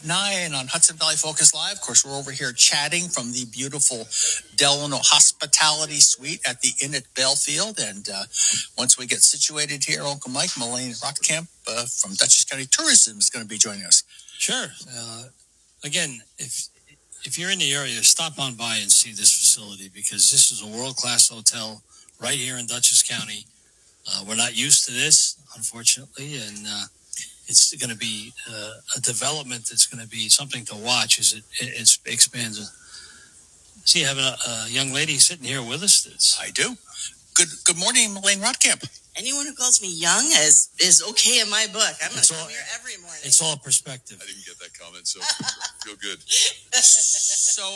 9 on Hudson Valley Focus Live. Of course, we're over here chatting from the beautiful Delano Hospitality Suite at the Inn at Belfield. And once we get situated here, Uncle Mike, Melaine Rotkamp from Dutchess County Tourism is going to be joining us. Sure. Again, if you're in the area, stop on by and see this facility, because this is a world-class hotel right here in Dutchess County. We're not used to this, unfortunately, and it's going to be a development that's going to be something to watch as it expands. See, you have a young lady sitting here with us. I do. Good morning, Melaine Rotkamp. Anyone who calls me young is okay in my book. I'm going to come here every morning. It's all perspective. I didn't get that comment, so feel good. So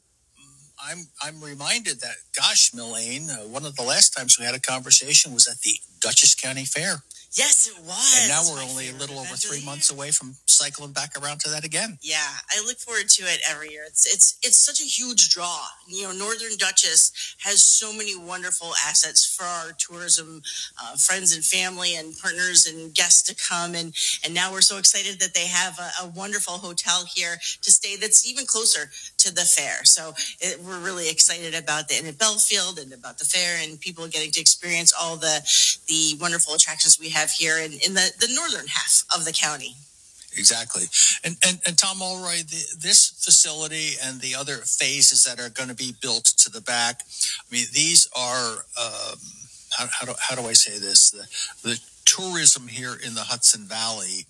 I'm reminded that, gosh, Melaine, one of the last times we had a conversation was at the Dutchess County Fair. Yes, it was. And now we're only a little over 3 months away from cycling back around to that again. Yeah, I look forward to it every year. It's such a huge draw. You know, Northern Dutchess has so many wonderful assets for our tourism friends and family and partners and guests to come. And now we're so excited that they have a wonderful hotel here to stay that's even closer to the fair. So we're really excited about the Inn at Belfield and about the fair and people getting to experience all the wonderful attractions we have here in the northern half of the county. Exactly. And Tom Mulroy, this facility and the other phases that are going to be built to the back, I mean, these are, how do I say this? The tourism here in the Hudson Valley,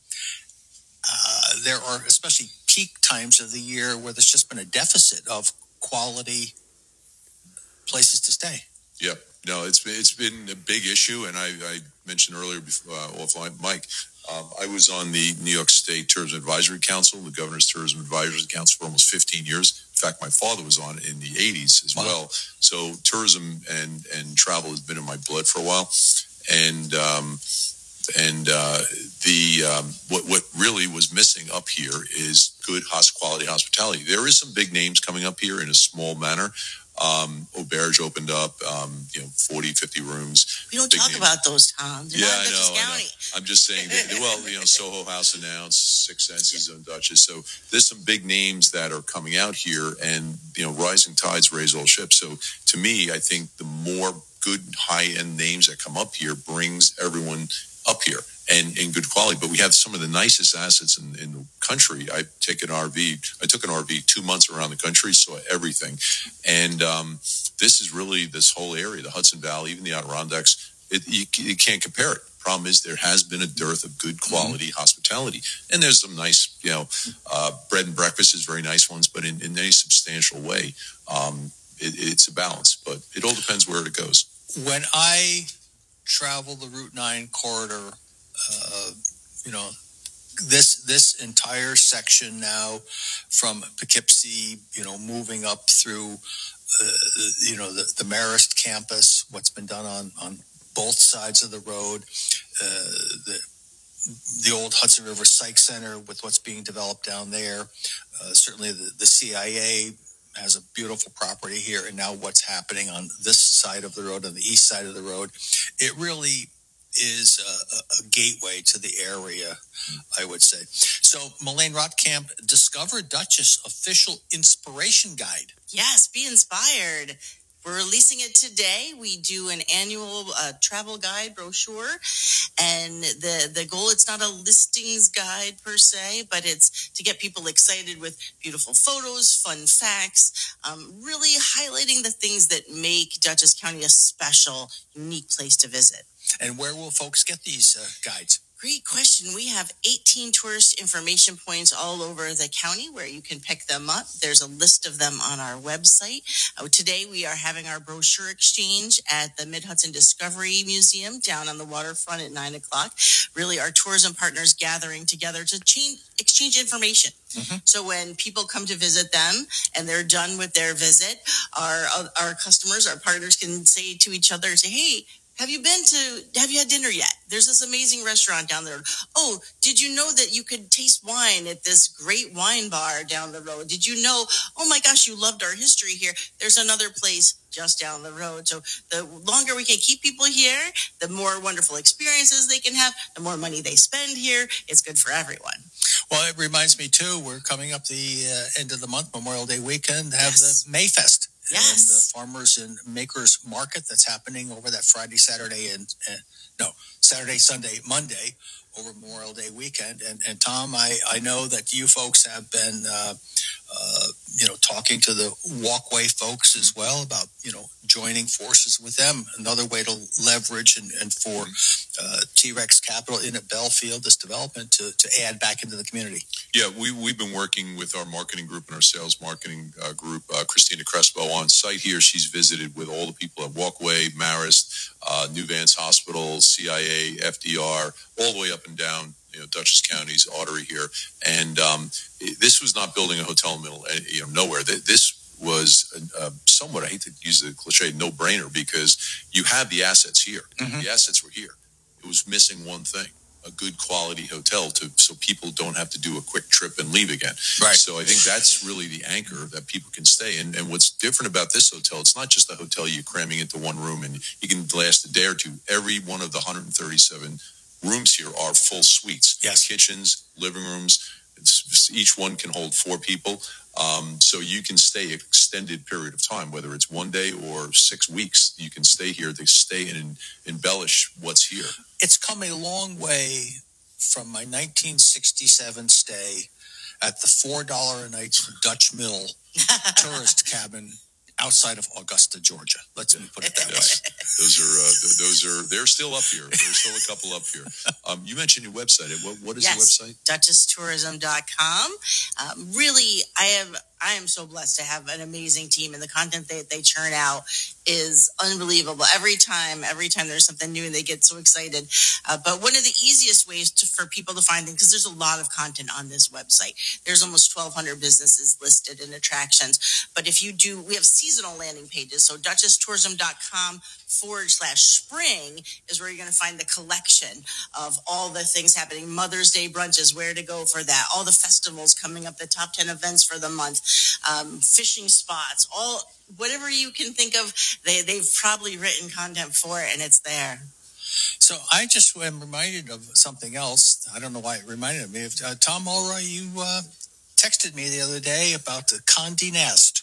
there are especially peak times of the year where there's just been a deficit of quality places to stay. Yep. No, it's been a big issue, and I mentioned earlier before, offline, Mike, I was on the New York State Tourism Advisory Council, the Governor's Tourism Advisory Council, for almost 15 years. In fact, my father was on it in the 80s as well. So tourism and travel has been in my blood for a while, and what really was missing up here is good quality hospitality. There is some big names coming up here in a small manner. Auberge opened up, 40, 50 rooms. We don't talk about those, Tom. They're not in Dutchess County. I'm just saying that, Soho House announced, Six Senses on Dutchess. So there's some big names that are coming out here, and, rising tides raise all ships. So to me, I think the more good high-end names that come up here brings everyone up here and in good quality. But we have some of the nicest assets in the country. I took an RV 2 months around the country, saw everything. And this is really this whole area, the Hudson Valley, even the Adirondacks, you can't compare it. Problem is there has been a dearth of good quality hospitality. And there's some nice, bread and breakfast is very nice ones, but in any substantial way, it's a balance. But it all depends where it goes. When I travel the Route 9 corridor, this entire section now from Poughkeepsie, moving up through, the Marist campus, what's been done on both sides of the road, the old Hudson River Psych Center with what's being developed down there. Certainly the CIA has a beautiful property here, and now what's happening on this side of the road, on the east side of the road. It really is a gateway to the area, I would say. So, Melaine Rotkamp, Discover Dutchess official inspiration guide. Yes, be inspired. We're releasing it today. We do an annual travel guide brochure, and the goal, it's not a listings guide per se, but it's to get people excited with beautiful photos, fun facts, really highlighting the things that make Dutchess County a special, unique place to visit. And where will folks get these guides? Great question. We have 18 tourist information points all over the county where you can pick them up. There's a list of them on our website. Today we are having our brochure exchange at the Mid-Hudson Discovery Museum down on the waterfront at 9 o'clock. Really, our tourism partners gathering together to exchange information. Mm-hmm. So when people come to visit them and they're done with their visit, our customers, our partners can say to each other, hey, have you had dinner yet? There's this amazing restaurant down there. Oh, did you know that you could taste wine at this great wine bar down the road? Did you know, oh my gosh, you loved our history here. There's another place just down the road. So the longer we can keep people here, the more wonderful experiences they can have, the more money they spend here. It's good for everyone. Well, it reminds me too. We're coming up the end of the month, Memorial Day weekend. Have Yes. the Mayfest Yes. and the Farmers and Makers Market that's happening over that Friday, Saturday, Saturday, Sunday, Monday over Memorial Day weekend. And Tom, I know that you folks have been talking to the Walkway folks as well about joining forces with them. Another way to leverage and for T-Rex Capital in at Belfield, this development to add back into the community. Yeah, we've been working with our marketing group and our sales marketing group, Christina Crespo, on site here. She's visited with all the people at Walkway, Marist, New Vance Hospital, CIA, FDR, all the way up and down, Dutchess County's artery here. And this was not building a hotel in the middle, nowhere. This was somewhat, I hate to use the cliche, no-brainer, because you have the assets here. Mm-hmm. The assets were here. It was missing one thing: a good quality hotel so people don't have to do a quick trip and leave again. Right. So I think that's really the anchor that people can stay in. And what's different about this hotel, it's not just a hotel you're cramming into one room and you can last a day or two. Every one of the 137 rooms here are full suites. Yes. Kitchens, living rooms. Each one can hold 4 people. So you can stay an extended period of time, whether it's 1 day or 6 weeks. You can stay here to stay and embellish what's here. It's come a long way from my 1967 stay at the $4 a night Dutch Mill tourist cabin outside of Augusta, Georgia. Let me put it that way. They're still up here. There's still a couple up here. You mentioned your website. What is your website? DutchessTourism.com. Really, I am so blessed to have an amazing team, and the content they churn out is unbelievable. Every time there's something new, and they get so excited. But one of the easiest ways for people to find things, because there's a lot of content on this website. There's almost 1,200 businesses listed and attractions. But we have seasonal landing pages. So DutchessTourism.com/spring is where you're going to find the collection of all the things happening. Mother's Day brunches, where to go for that. All the festivals coming up, the top 10 events for the month. Fishing spots, whatever you can think of, they've probably written content for it, and it's there. So I just am reminded of something else. I don't know why it reminded me of Tom Mulroy. You texted me the other day about the Condé Nast.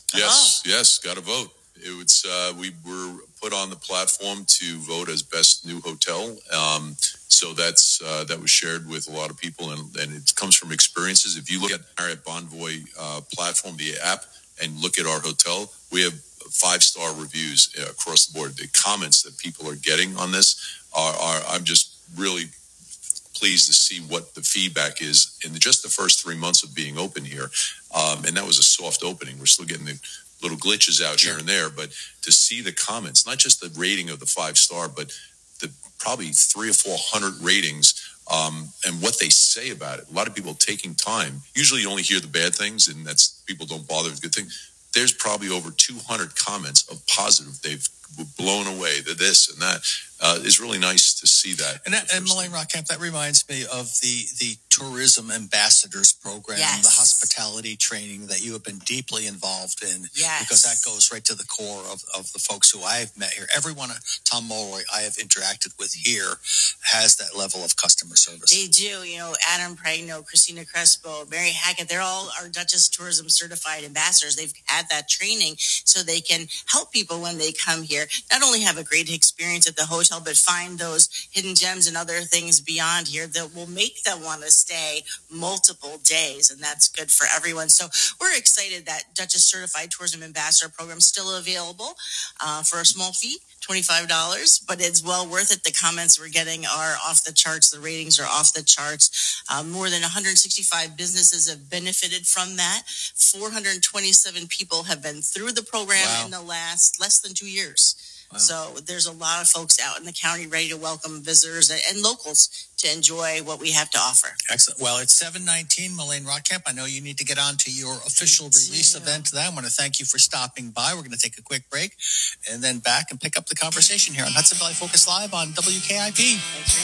Yes, got to vote. It was we were put on the platform to vote as best new hotel. So that was shared with a lot of people, and it comes from experiences. If you look at Marriott Bonvoy platform, the app, and look at our hotel, we have 5-star reviews across the board. The comments that people are getting on this are I'm just really pleased to see what the feedback is in just the first 3 months of being open here. And that was a soft opening. We're still getting the little glitches out here and there, but to see the comments, not just the rating of the 5-star, but the probably 300 or 400 ratings, and what they say about it. A lot of people taking time. Usually you only hear the bad things, and that's people don't bother with good things. There's probably over 200 comments of positive. They've blown away, this and that. It's really nice to see that. And Melaine Rockcamp, that reminds me of the Tourism Ambassadors Program, Yes. the hospitality training that you have been deeply involved in. Yes. Because that goes right to the core of the folks who I've met here. Everyone Tom Mulroy I have interacted with here has that level of customer service. They do. Adam Pregno, Christina Crespo, Mary Hackett, they're all our Dutchess Tourism certified ambassadors. They've had that training so they can help people when they come here, not only have a great experience at the hotel, but find those hidden gems and other things beyond here that will make them want to stay multiple days. And that's good for everyone. So we're excited that Dutchess Certified Tourism Ambassador Program is still available for a small fee. $25, but it's well worth it. The comments we're getting are off the charts. The ratings are off the charts. More than 165 businesses have benefited from that. 427 people have been through the program in the last less than 2 years. Wow. So there's a lot of folks out in the county ready to welcome visitors and locals to enjoy what we have to offer. Excellent. Well, it's 7:19, Melaine Rockcamp. I know you need to get on to your official release event today. I want to thank you for stopping by. We're going to take a quick break and then back and pick up the conversation here on Hudson Valley Focus Live on WKIP. Thanks very much.